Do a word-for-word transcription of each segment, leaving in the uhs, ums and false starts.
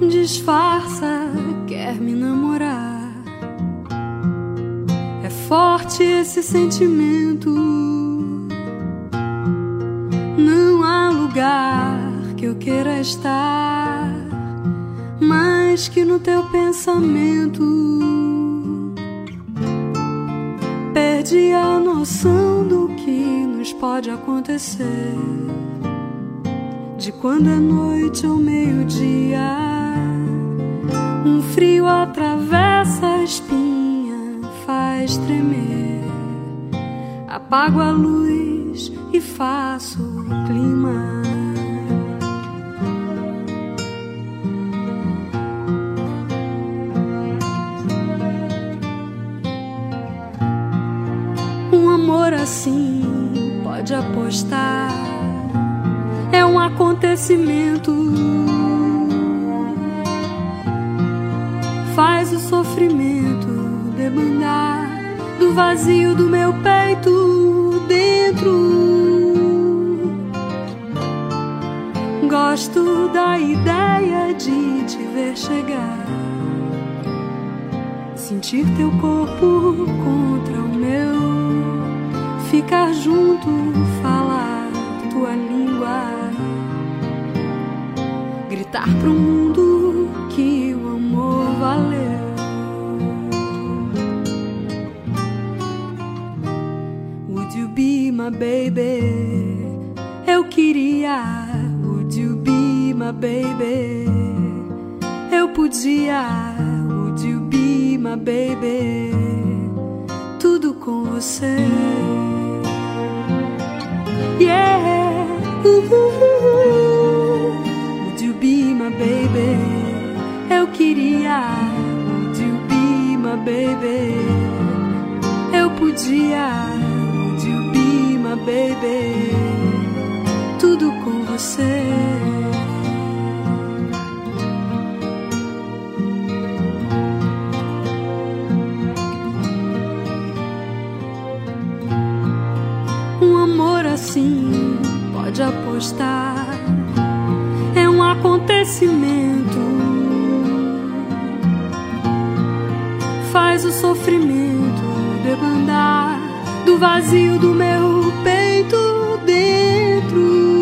disfarça, quer me namorar. É forte esse sentimento. Não há lugar que eu queira estar mais que no teu pensamento. Perdi a noção do que nos pode acontecer, de quando é noite ou meio-dia. Um frio atravessa a espinha, faz tremer. Apago a luz e faço o clima. Um amor assim, pode apostar, é um acontecimento. Faz o sofrimento debandar do vazio do meu peito dentro. Gosto da ideia de te ver chegar, sentir teu corpo contra o meu, ficar junto, falar tua língua, gritar pro mundo que o amor valeu. Would you be my baby? Eu queria. Would you be my baby? Eu podia. Would you be my baby? Tudo com você. Yeah. Uh-huh. Would you be my baby? Eu queria. Would you be my baby? Eu podia. Would you be my baby? Tudo com você. Um amor assim, pode apostar, é um acontecimento. Faz o sofrimento debandar do vazio do meu peito dentro.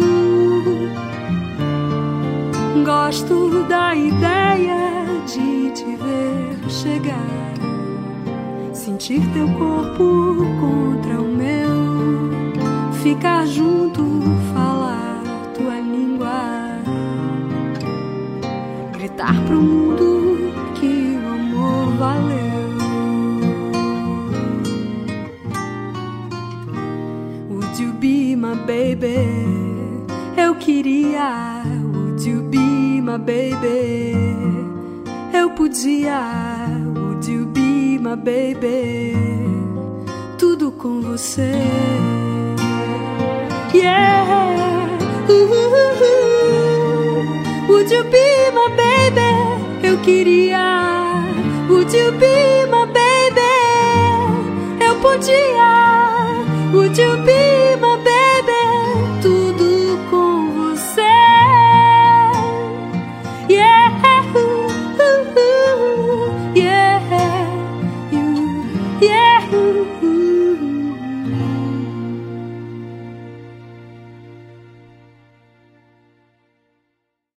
Gosto da ideia de te ver chegar, sentir teu corpo contra o meu, ficar junto, falar tua língua, gritar pro mundo que o amor valeu. Would you be my baby? Eu queria. Would you be my baby? Eu podia. Would you be my baby? Tudo com você. Yeah. Uh-huh. Would you be my baby? Eu queria. Would you be my baby? Eu podia. Would you be my baby? Tudo com você. Yeah. Uh-huh. Yeah. You. Yeah.